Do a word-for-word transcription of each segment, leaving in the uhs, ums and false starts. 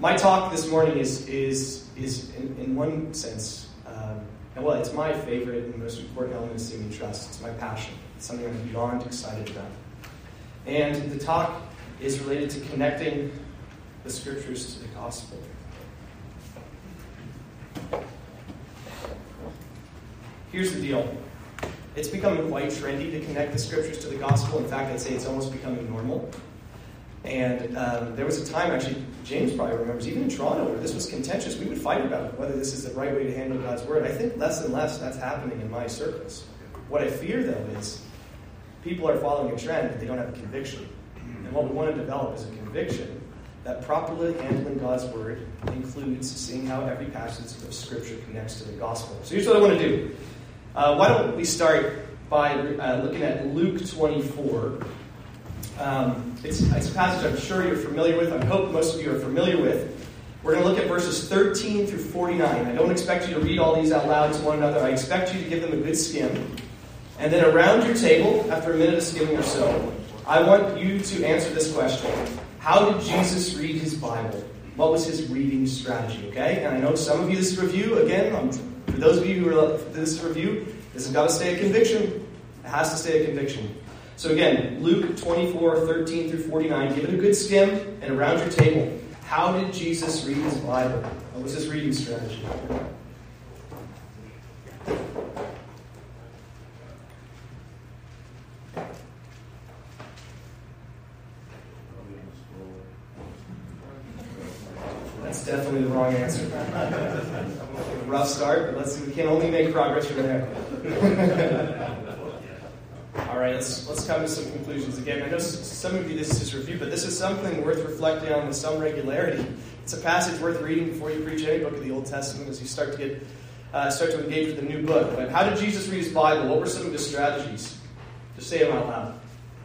My talk this morning is, is, is in, in one sense, um, and well, it's my favorite and most important element of Singing Trust. It's my passion. It's something I'm beyond excited about. And the talk is related to connecting the Scriptures to the Gospel. Here's the deal. It's becoming quite trendy to connect the Scriptures to the Gospel. In fact, I'd say it's almost becoming normal. And um, there was a time, actually, James probably remembers, even in Toronto, where this was contentious. We would fight about whether this is the right way to handle God's Word. I think less and less that's happening in my circles. What I fear, though, is people are following a trend, but they don't have a conviction. And what we want to develop is a conviction that properly handling God's Word includes seeing how every passage of Scripture connects to the Gospel. So here's what I want to do. Uh, why don't we start by uh, looking at Luke twenty-four. Um, it's, it's a passage I'm sure you're familiar with. I hope most of you are familiar with. We're going to look at verses thirteen through forty-nine. I don't expect you to read all these out loud to one another. I expect you to give them a good skim. And then around your table, after a minute of skimming or so, I want you to answer this question. How did Jesus read his Bible? What was his reading strategy? Okay? And I know some of you, this is review. Again, um, for those of you who are this is review, this has got to stay a conviction. It has to stay a conviction. So again, Luke twenty-four, thirteen through forty-nine. Give it a good skim, and around your table, how did Jesus read his Bible? What was his reading strategy? That's definitely the wrong answer. Rough start, but let's see. We can only make progress from there. All right, let's let's come to some conclusions. Again, I know some of you this is review, but this is something worth reflecting on with some regularity. It's a passage worth reading before you preach any book of the Old Testament as you start to get uh, start to engage with the new book. But how did Jesus read his Bible? What were some of his strategies? Just say them out loud.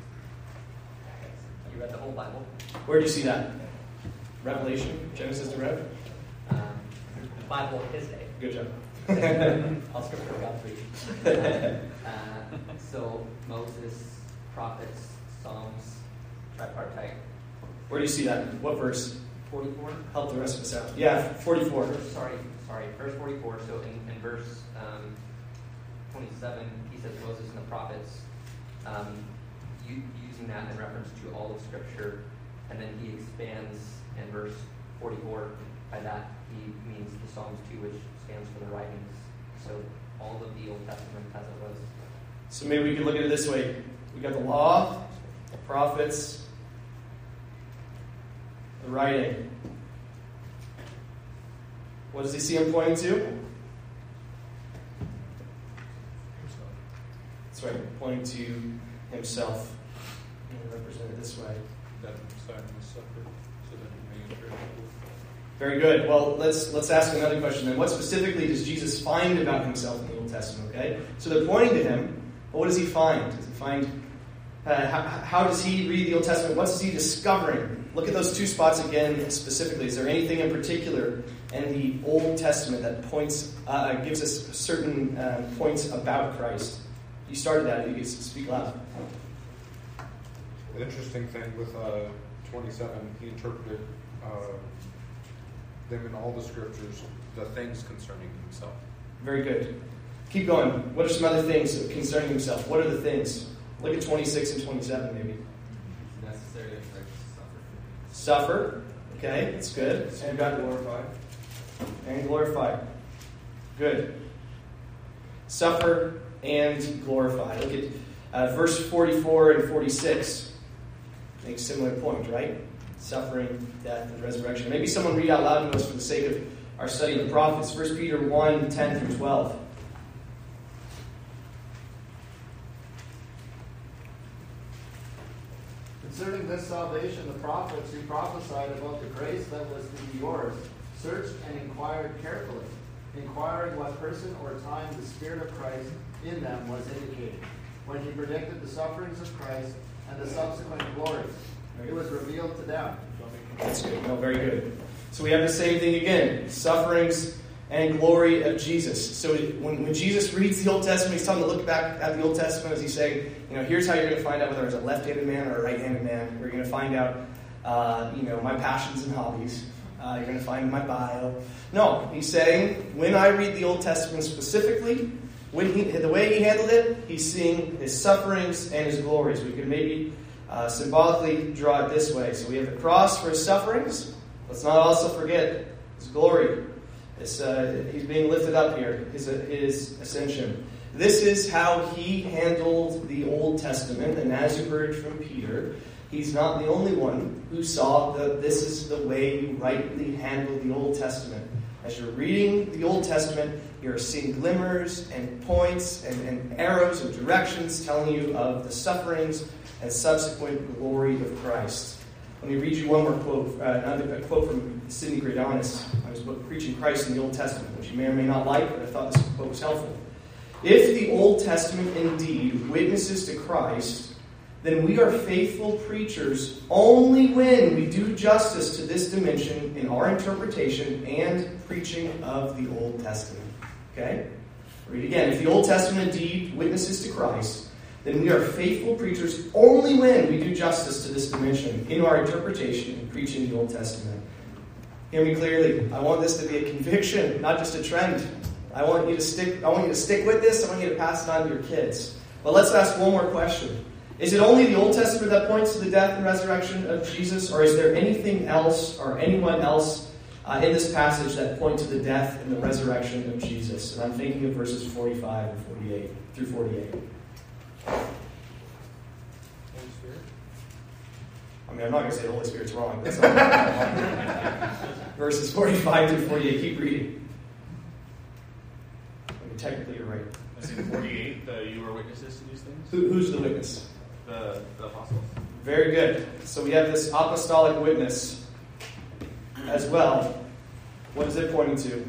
You read the whole Bible? Where do you see that? Revelation, Genesis to Rev. Um, the Bible of his day. Good job. I'll scripture God for you. Uh, so Moses, prophets, Psalms, tripartite. Where do you see that? What verse? forty-four. Help the rest of us out. Yeah, forty-four. Verse, sorry, sorry. Verse forty-four. So in, in verse um, twenty-seven, he says Moses and the prophets, um, u- using that in reference to all of Scripture, and then he expands in verse forty-four. By that, he means the Psalms too, which stands for the writings. So all of the Old Testament as it was. So maybe we can look at it this way. We got the law, the prophets, the writing. What does he see him pointing to? That's right, pointing to himself. And represented this way. That Messiah must suffer so that he may enter into. Very good. Well, let's let's ask another question then. What specifically does Jesus find about himself in the Old Testament? Okay, so they're pointing to him, but what does he find? Does he find uh, how, how does he read the Old Testament? What is he discovering? Look at those two spots again specifically. Is there anything in particular in the Old Testament that points uh, gives us certain uh, points about Christ? You started that. You can speak loud. The interesting thing with uh, twenty-seven, he interpreted uh, them in all the Scriptures, the things concerning himself. Very good. Keep going. What are some other things concerning himself? What are the things? Look at twenty-six and twenty-seven, maybe. It's necessary that Christ suffer. Suffer. Okay, that's good. And God glorified. And glorified. Good. Suffer and glorify. Look at uh, verse forty-four and forty-six. Make a similar point, right? Suffering, death, and resurrection. Maybe someone read out loud to us for the sake of our study of the prophets. First Peter one, ten through twelve. Concerning this salvation, the prophets who prophesied about the grace that was to be yours searched and inquired carefully, inquiring what person or time the Spirit of Christ in them was indicating, when he predicted the sufferings of Christ and the subsequent glory. It was revealed to them. That's good. No, very good. So we have the same thing again. Sufferings and glory of Jesus. So when, when Jesus reads the Old Testament, he's telling them to look back at the Old Testament as he's saying, you know, here's how you're going to find out whether it's a left-handed man or a right-handed man. We're going to find out, uh, you know, my passions and hobbies. uh, you're going to find in my bio. No, he's saying, when I read the Old Testament specifically, when he, the way he handled it, he's seeing his sufferings and his glories. We could maybe uh, symbolically draw it this way. So we have the cross for his sufferings. Let's not also forget his glory. It's, uh, he's being lifted up here, his, his ascension. This is how he handled the Old Testament. And as you heard from Peter, he's not the only one who saw that this is the way you rightly handle the Old Testament. As you're reading the Old Testament, you're seeing glimmers and points and, and arrows and directions telling you of the sufferings and subsequent glory of Christ. Let me read you one more quote, uh, another a quote from Sidney Gradanis on his book, Preaching Christ in the Old Testament, which you may or may not like, but I thought this quote was helpful. If the Old Testament indeed witnesses to Christ, then we are faithful preachers only when we do justice to this dimension in our interpretation and preaching of the Old Testament. Okay? Read again. If the Old Testament indeed witnesses to Christ, then we are faithful preachers only when we do justice to this dimension in our interpretation and preaching the Old Testament. Hear me clearly. I want this to be a conviction, not just a trend. I want you to stick. I want you to stick with this. I want you to pass it on to your kids. But let's ask one more question. Is it only the Old Testament that points to the death and resurrection of Jesus, or is there anything else or anyone else uh, in this passage that point to the death and the resurrection of Jesus? And I'm thinking of verses forty-five and forty-eight through forty-eight. Holy Spirit? I mean, I'm not going to say the Holy Spirit's wrong. That's not verses forty-five through forty-eight. Keep reading. I mean, technically, you're right. I see forty-eight, the you were witnesses to these things? Who, who's the witness? The, the apostles. Very good. So we have this apostolic witness as well. What is it pointing to?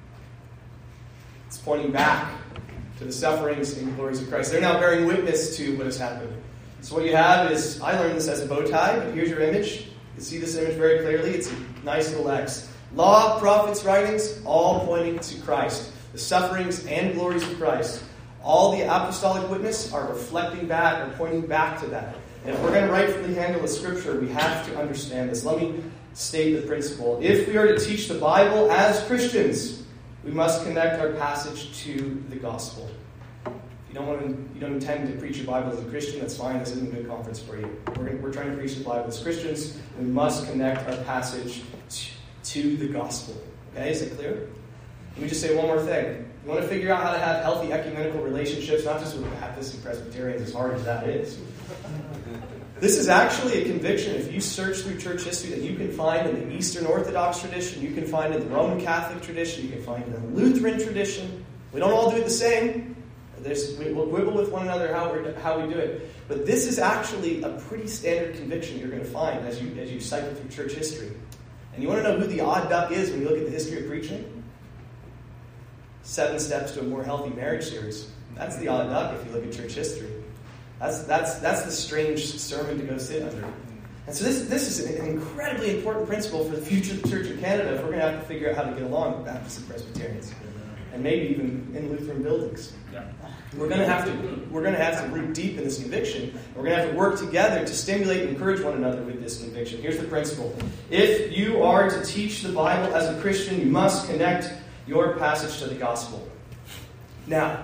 It's pointing back to the sufferings and glories of Christ. They're now bearing witness to what has happened. So what you have is, I learned this as a bow tie, but here's your image. You can see this image very clearly. It's a nice little X. Law, prophets, writings, all pointing to Christ. The sufferings and glories of Christ. All the apostolic witness are reflecting back or pointing back to that. And if we're going to rightfully handle the Scripture, we have to understand this. Let me state the principle. If we are to teach the Bible as Christians, we must connect our passage to the gospel. If you don't want to, you don't intend to preach the Bible as a Christian, that's fine. This isn't a good conference for you. We're, we're trying to preach the Bible as Christians. We must connect our passage to the gospel. Okay, is it clear? Let me just say one more thing. You want to figure out how to have healthy ecumenical relationships, not just with Baptists and Presbyterians, as hard as that is. This is actually a conviction, if you search through church history, that you can find in the Eastern Orthodox tradition, you can find in the Roman Catholic tradition, you can find in the Lutheran tradition. We don't all do it the same. There's, we, we'll quibble with one another how, we're, how we do it. But this is actually a pretty standard conviction you're going to find as you, as you cycle through church history. And you want to know who the odd duck is when you look at the history of preaching? Seven Steps to a More Healthy Marriage series. That's the odd duck if you look at church history. That's that's that's the strange sermon to go sit under. And so this this is an incredibly important principle for the future of the Church of Canada if we're going to have to figure out how to get along with Baptists and Presbyterians, and maybe even in Lutheran buildings. Yeah. We're going to have to we're going to have to root deep in this conviction. We're going to have to work together to stimulate and encourage one another with this conviction. Here's the principle: if you are to teach the Bible as a Christian, you must connect your passage to the gospel. Now,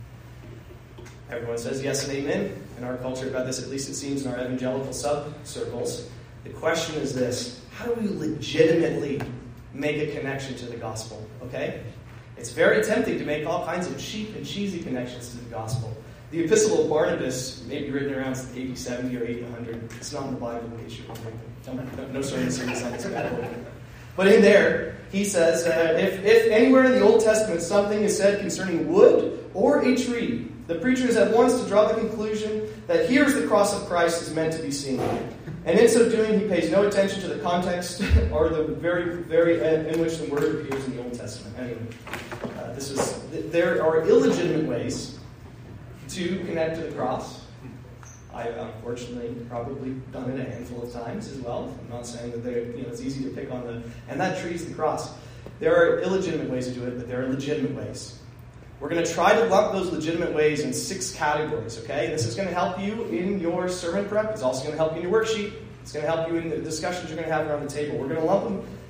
everyone says yes and amen in our culture about this, at least it seems in our evangelical sub-circles. The question is this: how do we legitimately make a connection to the gospel? Okay? It's very tempting to make all kinds of cheap and cheesy connections to the gospel. The Epistle of Barnabas may be written around A D seventy or A D one hundred. It's not in the Bible, in case you're wondering. No, no sermon series on this bad boy. But in there, he says, uh, if, if anywhere in the Old Testament something is said concerning wood or a tree, the preacher is at once to draw the conclusion that here's the cross of Christ is meant to be seen. And in so doing, he pays no attention to the context or the very, very end in which the word appears in the Old Testament. Anyway, uh, this is, there are illegitimate ways to connect to the cross. I've unfortunately probably done it a handful of times as well. I'm not saying that they, you know, it's easy to pick on the, and that tree's the cross. There are illegitimate ways to do it, but there are legitimate ways. We're going to try to lump those legitimate ways in six categories, okay? This is going to help you in your sermon prep. It's also going to help you in your worksheet. It's going to help you in the discussions you're going to have around the table. We're going to lump them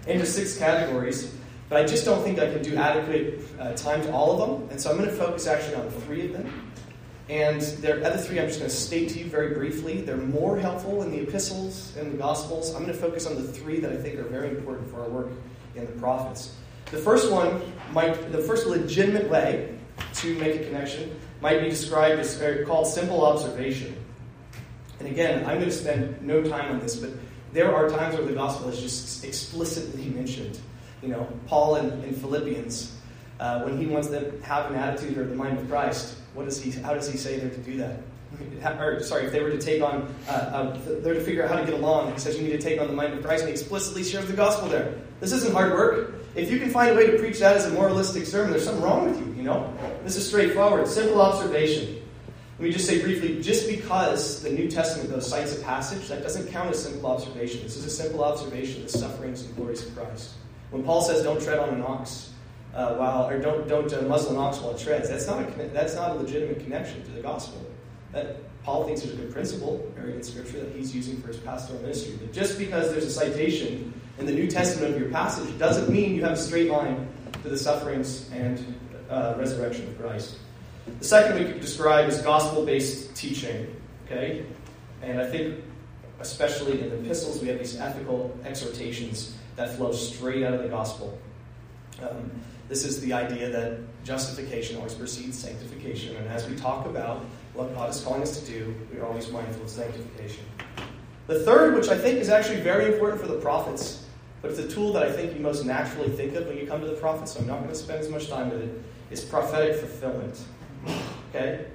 into six categories, but I just don't think I can do adequate uh, time to all of them, and so I'm going to focus actually on three of them. And the other three I'm just going to state to you very briefly. They're more helpful in the epistles and the gospels. I'm going to focus on the three that I think are very important for our work in the prophets. The first one, might, the first legitimate way to make a connection might be described as or called simple observation. And again, I'm going to spend no time on this, but there are times where the gospel is just explicitly mentioned. You know, Paul in, in Philippians, uh, when he wants them to have an attitude or the mind of Christ, what does he? How does he say they're to do that? Or sorry, if they were to take on, uh, uh, they're to figure out how to get along. He says you need to take on the mind of Christ, and he explicitly shares the gospel there. This isn't hard work. If you can find a way to preach that as a moralistic sermon, there's something wrong with you. You know, this is straightforward, simple observation. Let me just say briefly, just because the New Testament, though, cites a passage, that doesn't count as simple observation. This is a simple observation of the sufferings and glories of Christ. When Paul says, "Don't tread on an ox," uh, while or don't don't uh, muzzle an ox while it treads, that's not a that's not a legitimate connection to the gospel. That Paul thinks is a good principle, buried in Scripture, that he's using for his pastoral ministry. But just because there's a citation in the New Testament of your passage doesn't mean you have a straight line to the sufferings and uh, resurrection of Christ. The second we could describe is gospel-based teaching. Okay, and I think especially in the epistles we have these ethical exhortations that flow straight out of the gospel. Um, this is the idea that justification always precedes sanctification, and as we talk about what God is calling us to do, we are always mindful of sanctification. The third, which I think is actually very important for the prophets, but it's a tool that I think you most naturally think of when you come to the prophets, so I'm not going to spend as much time with it, is prophetic fulfillment. Okay?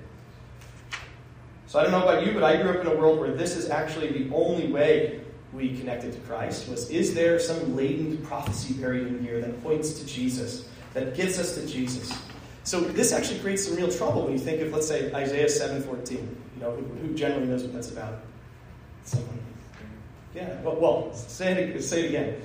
So I don't know about you, but I grew up in a world where this is actually the only way we connected to Christ. Was, is there some latent prophecy buried in here that points to Jesus, that gets us to Jesus? So this actually creates some real trouble when you think of, let's say, Isaiah seven fourteen. You know, who, who generally knows what that's about? Someone. Yeah. Well, well say it. Say it again.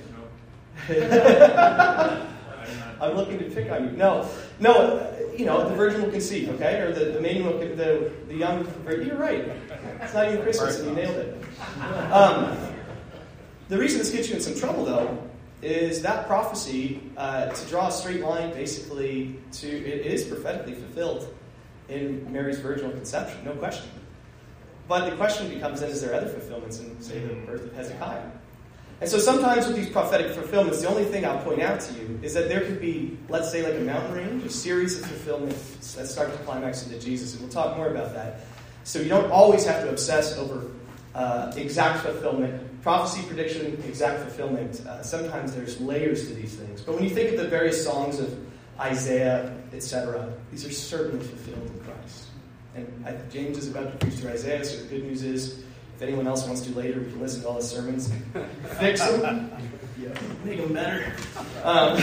No. I'm looking to pick on you. No, no. You know, the virgin will conceive. Okay, or the the maiden will the the young. You're right. It's not even Christmas, and you nailed it. Um, the reason this gets you in some trouble, though, is that prophecy, uh, to draw a straight line, basically, to it is prophetically fulfilled in Mary's virginal conception, no question. But the question becomes then, is there other fulfillments in, say, the birth of Hezekiah? And so sometimes with these prophetic fulfillments, the only thing I'll point out to you is that there could be, let's say, like a mountain range, a series of fulfillments that start to climax into Jesus, and we'll talk more about that. So you don't always have to obsess over uh, exact fulfillment. Prophecy, prediction, exact fulfillment. Uh, sometimes there's layers to these things. But when you think of the various songs of Isaiah, et cetera, these are certainly fulfilled in Christ. And I, James is about to preach through Isaiah, so the good news is, if anyone else wants to later, we can listen to all his sermons and fix them, make them better. Um,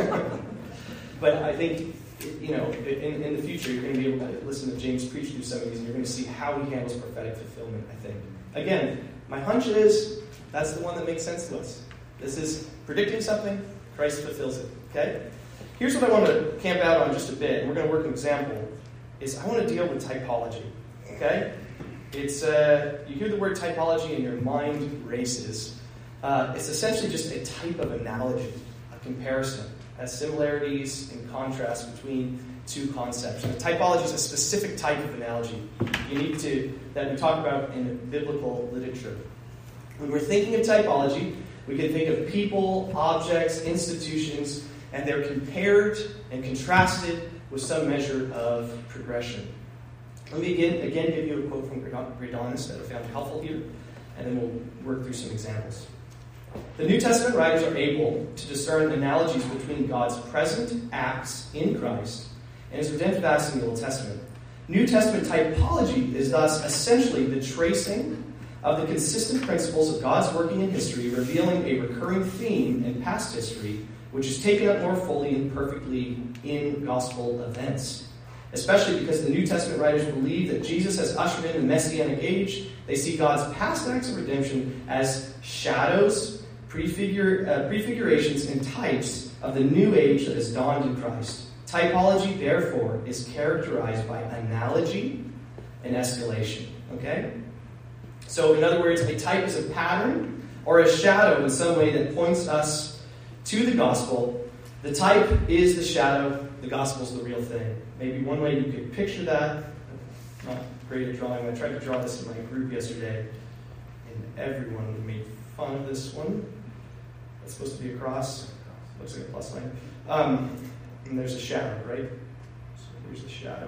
but I think, you know, in, in the future, you're going to be able to listen to James preach through some of these, and you're going to see how he handles prophetic fulfillment, I think. Again, my hunch is, that's the one that makes sense to us. This is predicting something, Christ fulfills it. Okay? Here's what I want to camp out on just a bit, and we're going to work an example, is I want to deal with typology. Okay? It's uh, you hear the word typology and your mind races. Uh, it's essentially just a type of analogy, a comparison, has similarities and contrasts between two concepts. And typology is a specific type of analogy unique to that we talk about in biblical literature. When we're thinking of typology, we can think of people, objects, institutions, and they're compared and contrasted with some measure of progression. Let me again, again give you a quote from Greidanus that I found helpful here, and then we'll work through some examples. The New Testament writers are able to discern analogies between God's present acts in Christ and his redemptive acts in the Old Testament. New Testament typology is thus essentially the tracing of the consistent principles of God's working in history, revealing a recurring theme in past history, which is taken up more fully and perfectly in gospel events. Especially because the New Testament writers believe that Jesus has ushered in the Messianic age. They see God's past acts of redemption as shadows, prefigure, uh, prefigurations, and types of the new age that has dawned in Christ. Typology, therefore, is characterized by analogy and escalation. Okay? So, in other words, a type is a pattern or a shadow in some way that points us to the gospel. The type is the shadow, the gospel's the real thing. Maybe one way you could picture that, not great at drawing. I tried to draw this in my group yesterday, and everyone made fun of this one. It's supposed to be a cross. Looks like a plus sign. Um, and there's a shadow, right? So here's the shadow.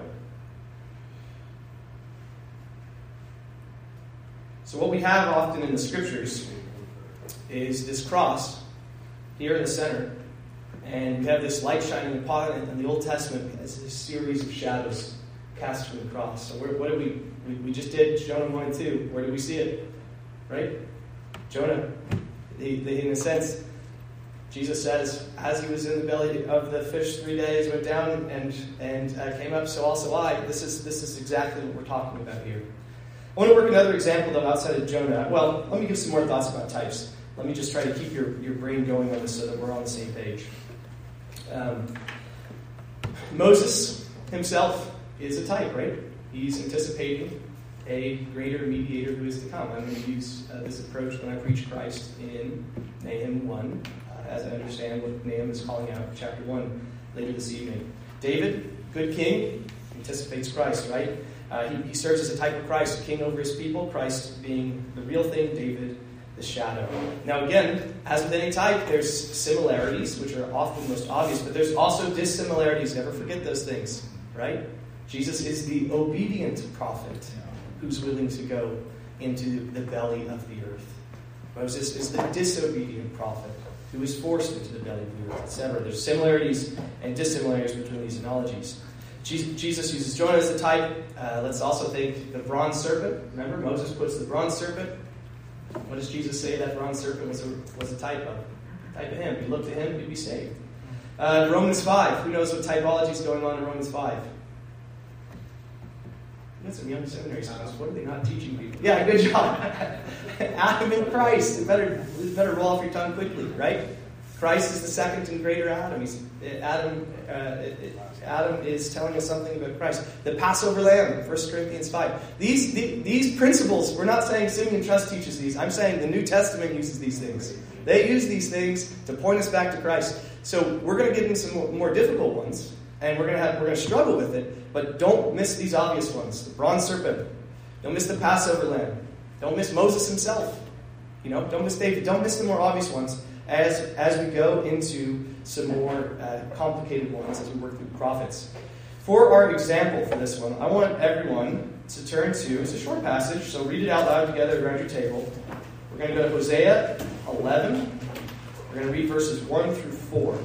So what we have often in the scriptures is this cross here in the center. And we have this light shining upon it. In the Old Testament, it's a series of shadows cast from the cross. So where, what did we, we, we just did Jonah one and two. Where did we see it? Right? Jonah. He, he, in a sense, Jesus says, as he was in the belly of the fish three days, went down and, and uh, came up, so also I. This is, this is exactly what we're talking about here. I want to work another example, though, outside of Jonah. Well, let me give some more thoughts about types. Let me just try to keep your, your brain going on this so that we're on the same page. Um, Moses himself is a type, right? He's anticipating a greater mediator who is to come. I'm going to use uh, this approach when I preach Christ in Nahum one, uh, as I understand what Nahum is calling out in chapter one later this evening. David, good king, anticipates Christ, right? Uh, he, he serves as a type of Christ, a king over his people, Christ being the real thing, David the shadow. Now again, as with any type, there's similarities, which are often most obvious, but there's also dissimilarities. Never forget those things, right? Jesus is the obedient prophet who's willing to go into the belly of the earth. Moses is the disobedient prophet who is forced into the belly of the earth, et cetera. There's similarities and dissimilarities between these analogies. Jesus uses Jonah as the type. Uh, let's also think the bronze serpent. Remember, Moses puts the bronze serpent. What does Jesus say that bronze serpent was a, was a type of? Type of him. You look to him, you'd be saved. Uh, Romans five. Who knows what typology is going on in Romans five? You got some young seminary students. What are they not teaching people? Yeah, good job. Adam and Christ. It better, it better roll off your tongue quickly, right? Christ is the second and greater Adam. He's, Adam, uh, it, it, Adam is telling us something about Christ. The Passover lamb, First Corinthians five. These, the, these principles, we're not saying Simeon Trust teaches these. I'm saying the New Testament uses these things. They use these things to point us back to Christ. So we're going to get into some more, more difficult ones, and we're going to have we're going to struggle with it. But don't miss these obvious ones: the bronze serpent. Don't miss the Passover lamb. Don't miss Moses himself. You know, don't miss David. Don't miss the more obvious ones. As, as we go into some more uh, complicated ones as we work through prophets. For our example for this one, I want everyone to turn to, it's a short passage, so read it out loud together around your table. We're going to go to Hosea eleven. We're going to read verses one through four.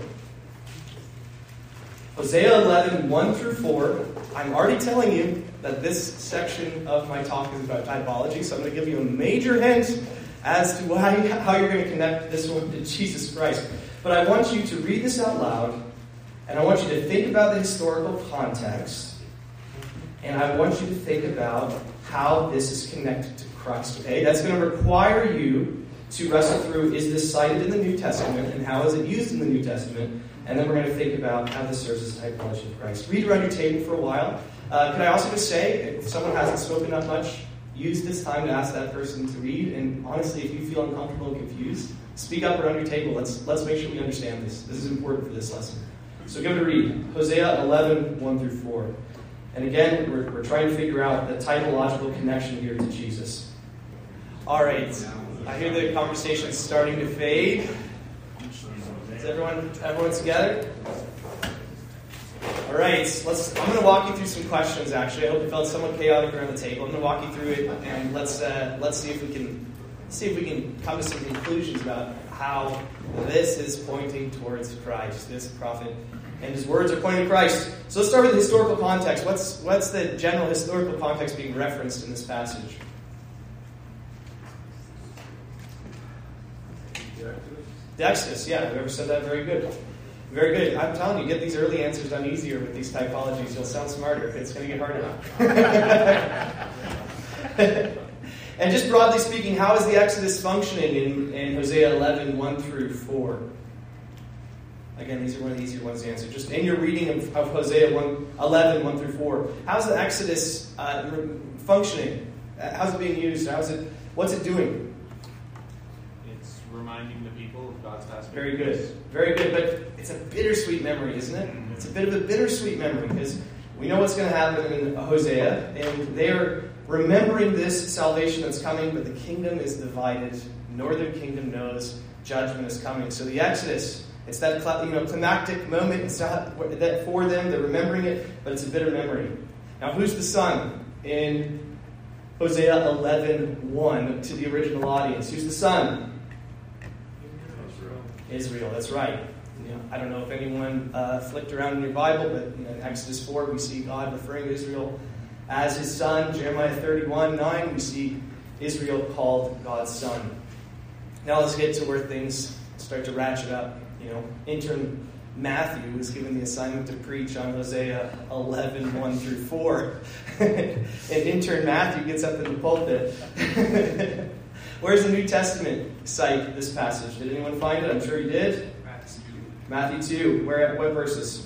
Hosea eleven, one through four. I'm already telling you that this section of my talk is about typology, so I'm going to give you a major hint as to why, how you're going to connect this one to Jesus Christ. But I want you to read this out loud, and I want you to think about the historical context, and I want you to think about how this is connected to Christ. Okay, that's going to require you to wrestle through, is this cited in the New Testament, and how is it used in the New Testament? And then we're going to think about how this serves as a typology of Christ. Read around your table for a while. Uh, can I also just say, if someone hasn't spoken up much, use this time to ask that person to read. And honestly, if you feel uncomfortable and confused, speak up around your table. Let's let's make sure we understand this. This is important for this lesson. So give it a read. Hosea eleven, one through four. And again, we're, we're trying to figure out the typological connection here to Jesus. All right. I hear the conversation starting to fade. Is everyone everyone together? All right, let's. I'm going to walk you through some questions. Actually, I hope it felt somewhat chaotic around the table. I'm going to walk you through it, and let's uh, let's see if we can see if we can come to some conclusions about how this is pointing towards Christ. This prophet and his words are pointing to Christ. So let's start with the historical context. What's what's the general historical context being referenced in this passage? The Exodus. Yeah, whoever said that, very good. Very good. I'm telling you, get these early answers done easier with these typologies. You'll sound smarter. It's going to get harder. And just broadly speaking, how is the Exodus functioning in, in Hosea eleven, one through four? Again, these are one of the easier ones to answer. Just in your reading of, of Hosea eleven, one through four, how's the Exodus uh, functioning? How's it being used? How's it? What's it doing? It's reminding the people of God's past. Very good. Very good. But it's a bittersweet memory, isn't it? It's a bit of a bittersweet memory because we know what's going to happen in Hosea, and they're remembering this salvation that's coming, but the kingdom is divided. Northern kingdom knows judgment is coming. So the Exodus, it's that you know climactic moment. It's not that for them, they're remembering it, but it's a bitter memory. Now, who's the son in Hosea eleven one to the original audience? Who's the son? Israel. Israel, that's right. You know, I don't know if anyone uh, flicked around in your Bible, but you know, in Exodus four, we see God referring to Israel as his son. Jeremiah thirty-one nine, we see Israel called God's son. Now let's get to where things start to ratchet up. You know, intern Matthew was given the assignment to preach on Hosea eleven one through four. And intern Matthew gets up in the pulpit. Where's the New Testament cite this passage? Did anyone find it? I'm sure you did. Matthew two. Where? What verses?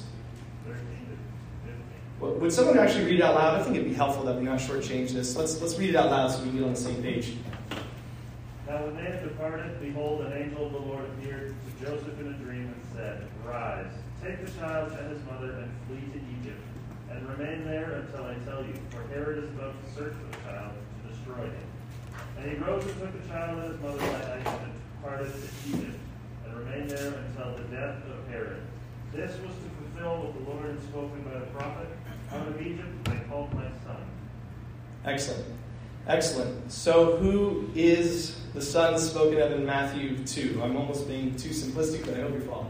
Would someone actually read it out loud? I think it'd be helpful that we not shortchange this. Let's let's read it out loud so we can get on the same page. Now when they had departed, behold, an angel of the Lord appeared to Joseph in a dream and said, Rise, take the child and his mother and flee to Egypt, and remain there until I tell you, for Herod is about to search for the child to destroy him. And he rose and took the child and his mother by night and departed to Egypt, and remained there until the death of Herod. This was to fulfill what the Lord had spoken by the prophet, Out of Egypt I called my son. Excellent. Excellent. So who is the son spoken of in Matthew two? I'm almost being too simplistic, but I hope you're following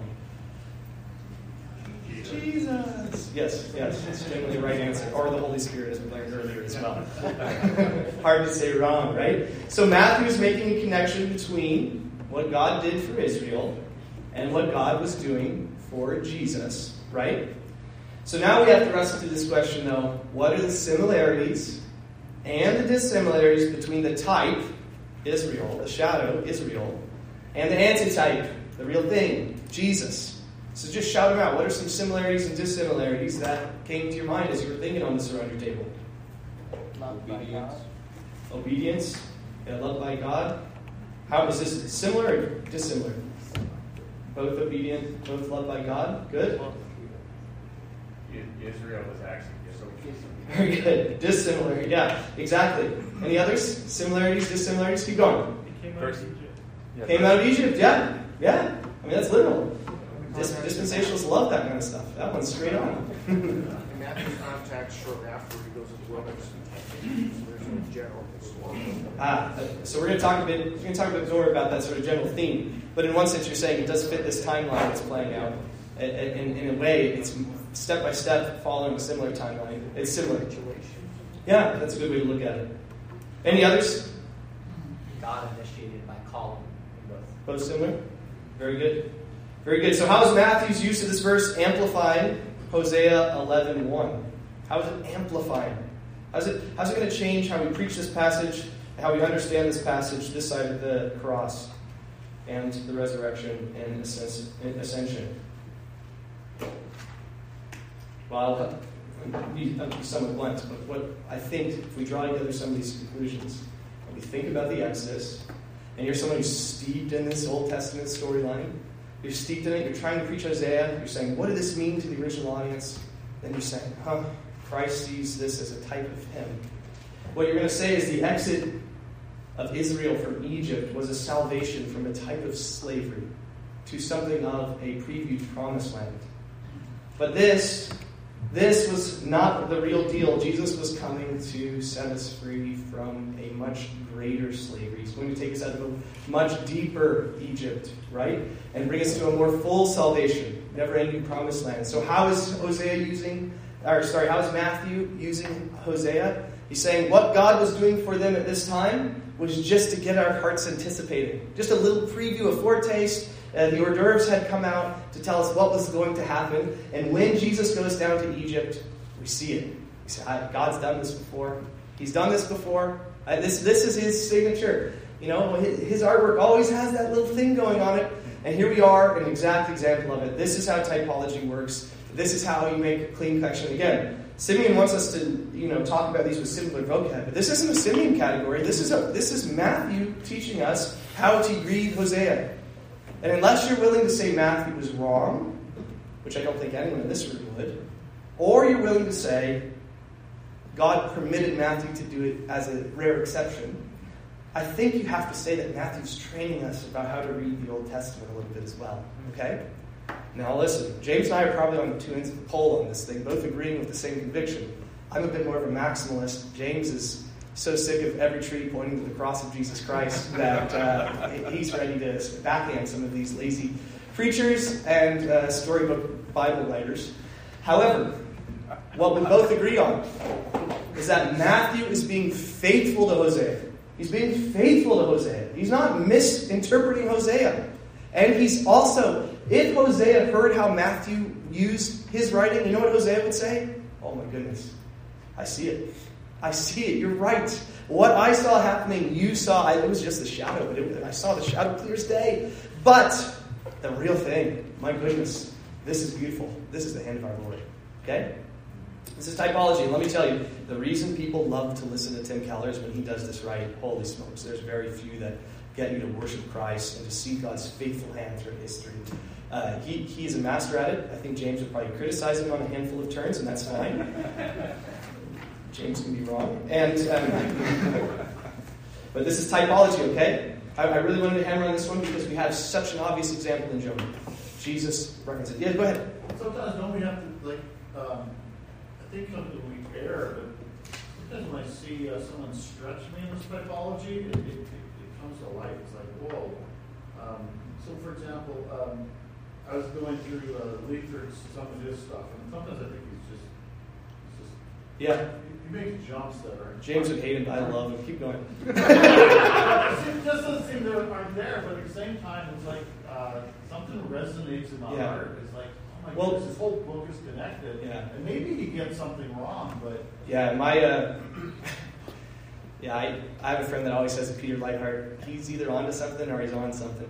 me. Jesus. Jesus. Yes, yes. It's generally the right answer. Or the Holy Spirit, as we learned earlier as well. Hard to say wrong, right? So Matthew is making a connection between what God did for Israel and what God was doing for Jesus, right? So now we have to wrestle through this question, though. What are the similarities and the dissimilarities between the type, Israel, the shadow, Israel, and the antitype, the real thing, Jesus? So just shout them out. What are some similarities and dissimilarities that came to your mind as you were thinking on this around your table? Loved by God. Obedience. Yeah, loved by God. How is this similar or dissimilar? Both obedient, both loved by God. Good. Israel was actually disobedient. Very good. Dissimilar. Yeah, exactly. Any others? Similarities, dissimilarities? Keep going. He came out of Egypt. Came out of Egypt. Yeah. Yeah. I mean, that's literal. Dis- dispensationalists love that kind of stuff. That one's straight on. Matthew contacts shortly after he goes into wilderness. There's no general Ah, so we're going to talk a bit. We're going to talk a bit more about that sort of general theme. But in one sense, you're saying it does fit this timeline that's playing out. In, in, in a way, it's step by step following a similar timeline. It's similar. Yeah, that's a good way to look at it. Any others? God initiated by calling both. Both similar? Very good. Very good. So how is Matthew's use of this verse amplified Hosea eleven one? How is it amplified? How's it, how's it going to change how we preach this passage, how we understand this passage this side of the cross and the resurrection and ascension? Well, I'll be, I'll be somewhat blunt, but what I think, if we draw together some of these conclusions, and we think about the Exodus, and you're someone who's steeped in this Old Testament storyline, you're steeped in it, you're trying to preach Hosea, you're saying, what did this mean to the original audience? Then you're saying, huh, Christ sees this as a type of him. What you're going to say is the exit of Israel from Egypt was a salvation from a type of slavery to something of a previewed promised land. But this, this was not the real deal. Jesus was coming to set us free from a much greater slavery. He's going to take us out of a much deeper Egypt, right? And bring us to a more full salvation, never-ending promised land. So how is Hosea using, or sorry, how is Matthew using Hosea? He's saying what God was doing for them at this time was just to get our hearts anticipating. Just a little preview, a foretaste. Uh, the hors d'oeuvres had come out to tell us what was going to happen. And when Jesus goes down to Egypt, we see it. We say, God's done this before. He's done this before. Uh, this, this is his signature. You know, his, his artwork always has that little thing going on it. And here we are, an exact example of it. This is how typology works. This is how you make a clean connection. Again, Simeon wants us to, you know, talk about these with similar vocab. But this isn't a Simeon category. This is a this is Matthew teaching us how to read Hosea. And unless you're willing to say Matthew was wrong, which I don't think anyone in this room would, or you're willing to say God permitted Matthew to do it as a rare exception, I think you have to say that Matthew's training us about how to read the Old Testament a little bit as well. Okay? Now listen, James and I are probably on two ends of the pole on this thing, both agreeing with the same conviction. I'm a bit more of a maximalist. James is so sick of every tree pointing to the cross of Jesus Christ that uh, he's ready to backhand some of these lazy preachers and uh, storybook Bible writers. However, what we both agree on is that Matthew is being faithful to Hosea. He's being faithful to Hosea. He's not misinterpreting Hosea. And he's also, if Hosea heard how Matthew used his writing, you know what Hosea would say? Oh my goodness, I see it. I see it. You're right. What I saw happening, you saw. I, it was just the shadow, but it, I saw the shadow clear as day. But the real thing, my goodness, this is beautiful. This is the hand of our Lord. Okay? This is typology. Let me tell you, the reason people love to listen to Tim Keller is when he does this right. Holy smokes, there's very few that get you to worship Christ and to see God's faithful hand through history. Uh, he, he is a master at it. I think James would probably criticize him on a handful of turns, and that's fine. James can be wrong. And um, but this is typology, okay? I, I really wanted to hammer on this one because we have such an obvious example in Jonah. Jesus reckons it. Yeah, go ahead. Sometimes don't we have to, like, um, I think sometimes we err, but sometimes when I see uh, someone stretch me in this typology, it, it, it comes to light. It's like, whoa. Um, so, for example, um, I was going through uh, Leifert, some of his stuff, and sometimes I think he's just, he's just Yeah. he makes jumps that are... James would hate him, but I love him. Keep going. It just doesn't seem to aren't there, but at the same time, it's like uh, something resonates in my Yeah. heart. It's like, oh my Well, goodness, this whole book is connected. Yeah. And maybe he gets something wrong, but... Yeah, my... Uh, yeah, I, I have a friend that always says to Peter Lightheart, he's either onto something or he's on something.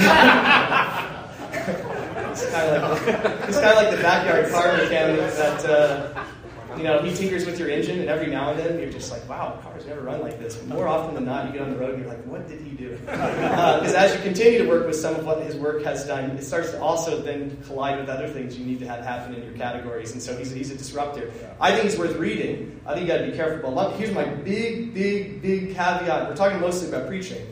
It's kind of like the, it's kind of like the backyard car mechanic that... Uh, You know, he tinkers with your engine, and every now and then you're just like, wow, cars never run like this. But more often than not, you get on the road and you're like, what did he do? Because uh, as you continue to work with some of what his work has done, it starts to also then collide with other things you need to have happen in your categories. And so he's, he's a disruptor. I think he's worth reading. I think you got to be careful. But here's my big, big, big caveat. We're talking mostly about preaching.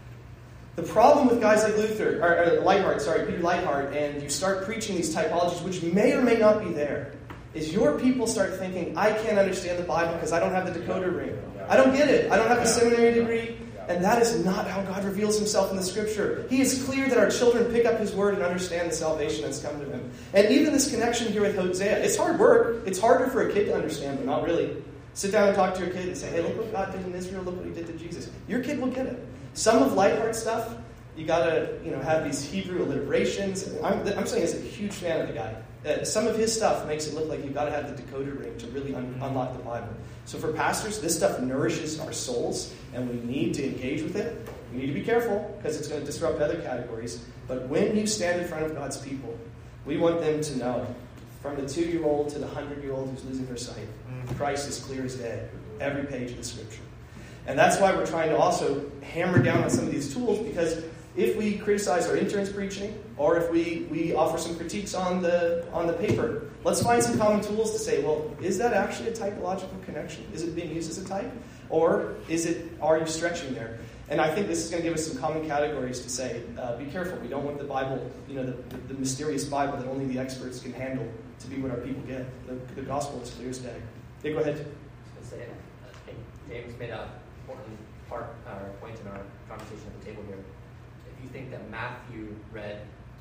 The problem with guys like Luther, or, or Lightheart, sorry, Peter Lightheart, and you start preaching these typologies, which may or may not be there, is your people start thinking, I can't understand the Bible because I don't have the decoder ring. I don't get it. I don't have a seminary degree. And that is not how God reveals himself in the Scripture. He is clear that our children pick up his word and understand the salvation that's come to them. And even this connection here with Hosea, it's hard work. It's harder for a kid to understand, but not really. Sit down and talk to your kid and say, hey, look what God did in Israel. Look what he did to Jesus. Your kid will get it. Some of Lightheart stuff, you got to you know, have these Hebrew alliterations. I'm, I'm saying as a huge fan of the guy. Uh, some of his stuff makes it look like you've got to have the decoder ring to really un- unlock the Bible. So for pastors, this stuff nourishes our souls, and we need to engage with it. We need to be careful, because it's going to disrupt other categories. But when you stand in front of God's people, we want them to know, from the two-year-old to the hundred-year-old who's losing their sight, Christ is clear as day, every page of the Scripture. And that's why we're trying to also hammer down on some of these tools, because if we criticize our interns' preaching, or if we, we offer some critiques on the on the paper, let's find some common tools to say, well, is that actually a typological connection? Is it being used as a type? Or is it, are you stretching there? And I think this is going to give us some common categories to say, uh, be careful. We don't want the Bible, you know, the, the, the mysterious Bible that only the experts can handle to be what our people get. The, the gospel is clear as day. Yeah, go ahead. I was going to say, I think James made an important part, or point in our conversation at the table here. If you think that Matthew read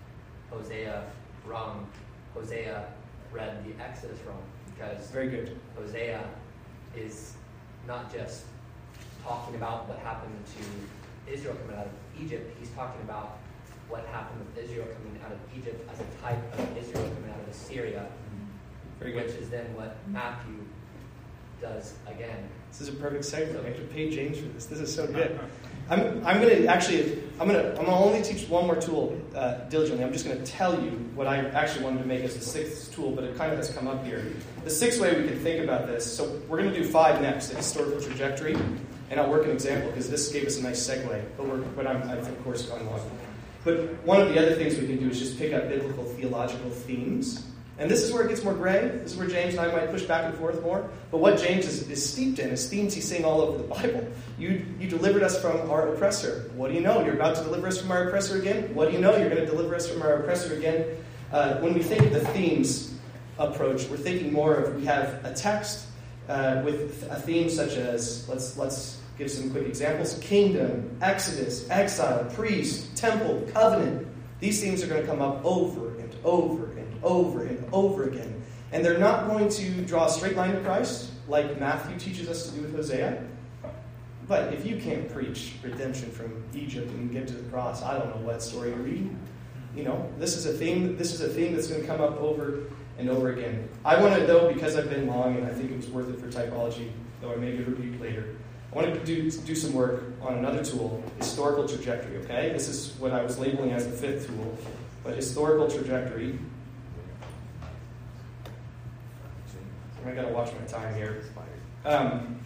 Hosea wrong, Hosea read the Exodus wrong, because very good. Hosea is not just talking about what happened to Israel coming out of Egypt. He's talking about what happened with Israel coming out of Egypt as a type of Israel coming out of Assyria, very good. Which is then what Matthew does again. This is a perfect segue. I have to pay James for this. This is so good. I'm, I'm going to actually, I'm going to I'm gonna only teach one more tool uh, diligently. I'm just going to tell you what I actually wanted to make as the sixth tool, but it kind of has come up here. The sixth way we can think about this, so we're going to do five next, the historical trajectory, and I'll work an example because this gave us a nice segue, but, we're, but I'm, I've of course gone long. But one of the other things we can do is just pick up biblical theological themes. And this is where it gets more gray. This is where James and I might push back and forth more. But what James is, is steeped in is themes he's seeing all over the Bible. You, you delivered us from our oppressor. What do you know? You're about to deliver us from our oppressor again? What do you know? You're going to deliver us from our oppressor again? Uh, when we think of the themes approach, we're thinking more of, we have a text uh, with a theme such as, let's let's give some quick examples, kingdom, exodus, exile, priest, temple, covenant. These themes are going to come up over and over and over and over again. And they're not going to draw a straight line to Christ, like Matthew teaches us to do with Hosea. But if you can't preach redemption from Egypt and get to the cross, I don't know what story you're reading. You know, this is a theme, this is a theme that's going to come up over and over again. I want to, though, because I've been long and I think it was worth it for typology, though I may get reviewed later, I want to do, do some work on another tool, historical trajectory, okay? This is what I was labeling as the fifth tool, but historical trajectory. I got to watch my time here. Um,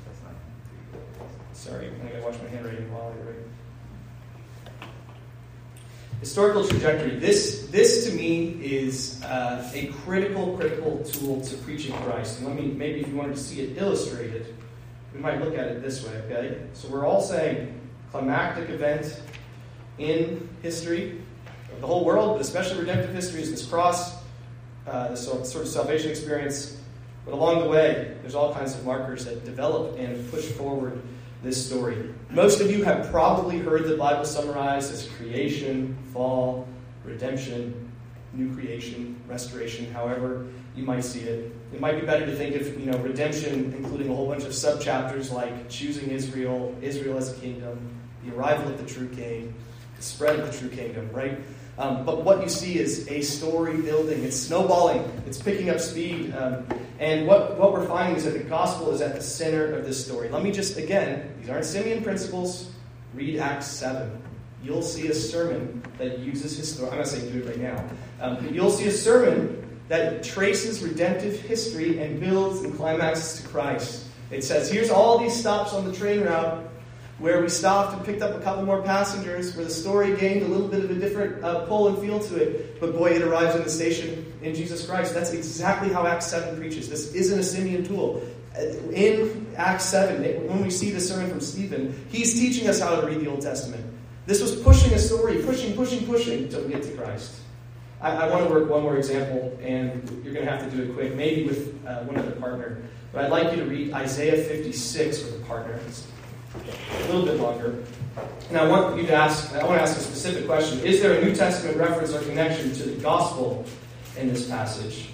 sorry, I got to watch my handwriting while I write. Historical trajectory. This, this to me is uh, a critical, critical tool to preaching Christ. And let me, maybe if you wanted to see it illustrated, we might look at it this way, okay? So we're all saying climactic event in history of the whole world, but especially redemptive history, is this cross, uh, this sort of salvation experience. But along the way, there's all kinds of markers that develop and push forward this story. Most of you have probably heard the Bible summarized as creation, fall, redemption, new creation, restoration, however you might see it. It might be better to think of, you know, redemption including a whole bunch of subchapters like choosing Israel, Israel as a kingdom, the arrival of the true king, the spread of the true kingdom, right? Um, but what you see is a story building. It's snowballing. It's picking up speed. Um, and what, what we're finding is that the gospel is at the center of this story. Let me just, again, these aren't Simeon principles. Read Acts seven. You'll see a sermon that uses history. I'm not saying do it right now. Um, but you'll see a sermon that traces redemptive history and builds and climaxes to Christ. It says, here's all these stops on the train route where we stopped and picked up a couple more passengers, where the story gained a little bit of a different uh, pull and feel to it. But boy, it arrives in the station in Jesus Christ. That's exactly how Acts seven preaches. This isn't a Simeon tool. In Acts seven, when we see the sermon from Stephen, he's teaching us how to read the Old Testament. This was pushing a story, pushing, pushing, pushing until we get to Christ. I, I want to work one more example, and you're going to have to do it quick, maybe with uh, one other partner. But I'd like you to read Isaiah fifty-six with a partner. It's a little bit longer. And I want you to ask, I want to ask a specific question. Is there a New Testament reference or connection to the gospel in this passage?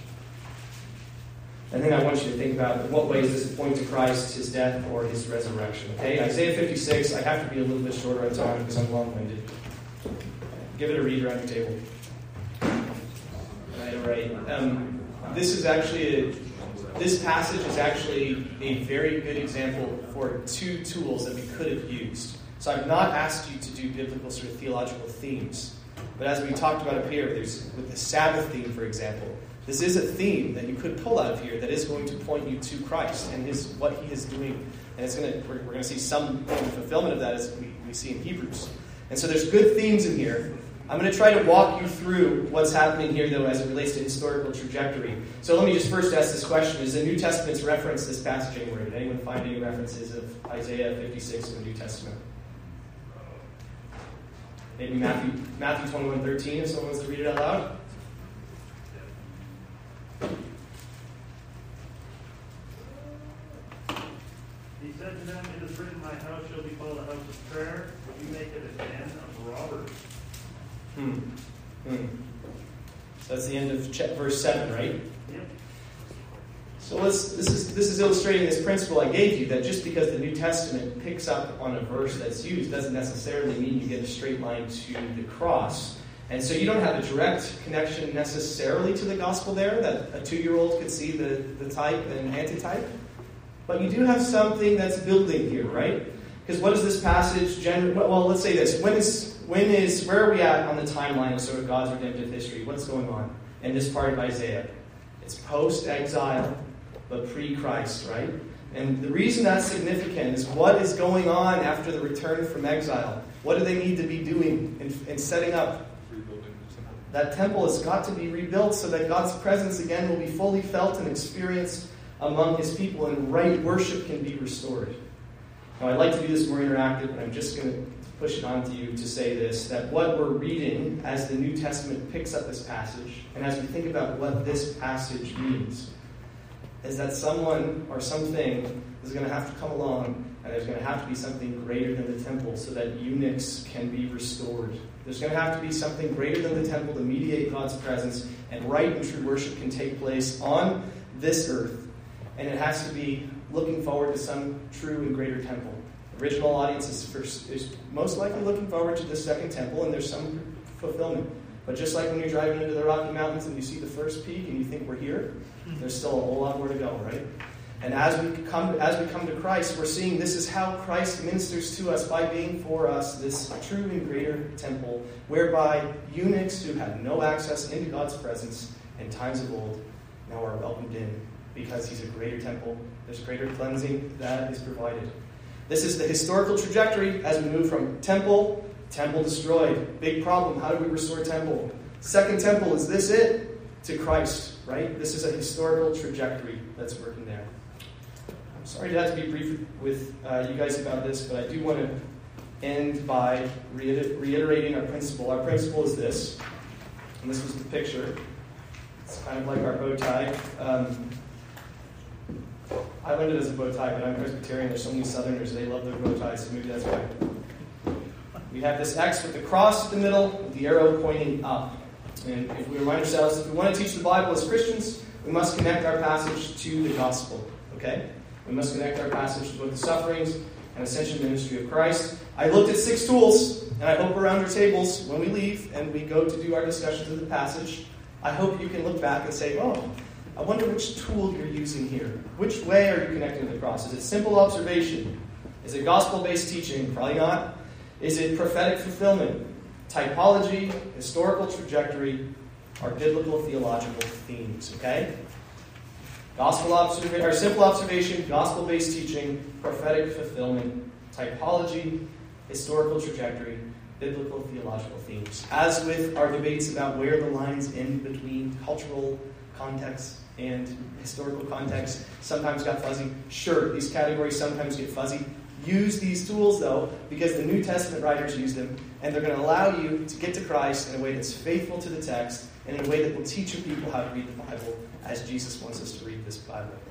And then I want you to think about in what ways does it point to Christ, his death, or his resurrection. Okay, Isaiah fifty-six. I have to be a little bit shorter on time because I'm long-winded. Give it a read around your table. Right, all right. Um, this is actually a, this passage is actually a very good example for two tools that we could have used. So I've not asked you to do biblical sort of theological themes, but as we talked about up here, there's with the Sabbath theme, for example. This is a theme that you could pull out of here that is going to point you to Christ and his what he is doing. And it's going to we're, we're going to see some fulfillment of that as we, we see in Hebrews. And so there's good themes in here. I'm going to try to walk you through what's happening here, though, as it relates to historical trajectory. So let me just first ask this question. Is the New Testament's reference this passage anywhere? Did anyone find any references of Isaiah fifty-six in the New Testament? Maybe Matthew Matthew twenty-one thirteen, if someone wants to read it out loud. He said to them, "It is written, my house shall be called a house of prayer, but you make it a den of robbers." Hmm. Hmm. So that's the end of verse seven, right? Yep. So let's, this is this is illustrating this principle I gave you, that just because the New Testament picks up on a verse that's used doesn't necessarily mean you get a straight line to the cross. And so you don't have a direct connection necessarily to the gospel there, that a two-year-old could see the, the type and antitype. But you do have something that's building here, right? Because what is this passage generally? Well, let's say this. When is, when is, where are we at on the timeline of sort of God's redemptive history? What's going on in this part of Isaiah? It's post-exile, but pre-Christ, right? And the reason that's significant is what is going on after the return from exile? What do they need to be doing in, in setting up? Rebuilding the temple. That temple has got to be rebuilt so that God's presence again will be fully felt and experienced among his people, and right worship can be restored. Now, I'd like to do this more interactive, but I'm just going to push it on to you to say this, that what we're reading as the New Testament picks up this passage, and as we think about what this passage means, is that someone or something is going to have to come along, and there's going to have to be something greater than the temple so that eunuchs can be restored. There's going to have to be something greater than the temple to mediate God's presence, and right and true worship can take place on this earth. And it has to be looking forward to some true and greater temple. The original audience is, first, is most likely looking forward to the second temple, and there's some fulfillment. But just like when you're driving into the Rocky Mountains and you see the first peak and you think we're here, there's still a whole lot more to go, right? And as we come, as we come to Christ, we're seeing this is how Christ ministers to us by being for us this true and greater temple, whereby eunuchs who had no access into God's presence in times of old now are welcomed in, because he's a greater temple. There's greater cleansing that is provided. This is the historical trajectory as we move from temple, temple destroyed. Big problem. How do we restore temple? Second temple, is this it? To Christ, right? This is a historical trajectory that's working there. I'm sorry to have to be brief with uh, you guys about this, but I do want to end by reiter- reiterating our principle. Our principle is this, and this was the picture. It's kind of like our bow tie. Um, I learned it as a bow tie, but I'm Presbyterian. There's so many Southerners, they love their bow ties, so maybe that's why. We have this X with the cross in the middle, with the arrow pointing up. And if we remind ourselves, if we want to teach the Bible as Christians, we must connect our passage to the gospel. Okay? We must connect our passage to both the sufferings and ascension ministry of Christ. I looked at six tools, and I hope around your tables, when we leave and we go to do our discussions of the passage, I hope you can look back and say, oh, I wonder which tool you're using here. Which way are you connecting to the cross? Is it simple observation? Is it gospel-based teaching? Probably not. Is it prophetic fulfillment? Typology, historical trajectory, or biblical theological themes? Okay? Gospel observation, or simple observation, gospel-based teaching, prophetic fulfillment, typology, historical trajectory, biblical theological themes. As with our debates about where the lines end between cultural context and historical context sometimes got fuzzy. Sure, these categories sometimes get fuzzy. Use these tools, though, because the New Testament writers used them, and they're going to allow you to get to Christ in a way that's faithful to the text, and in a way that will teach your people how to read the Bible as Jesus wants us to read this Bible.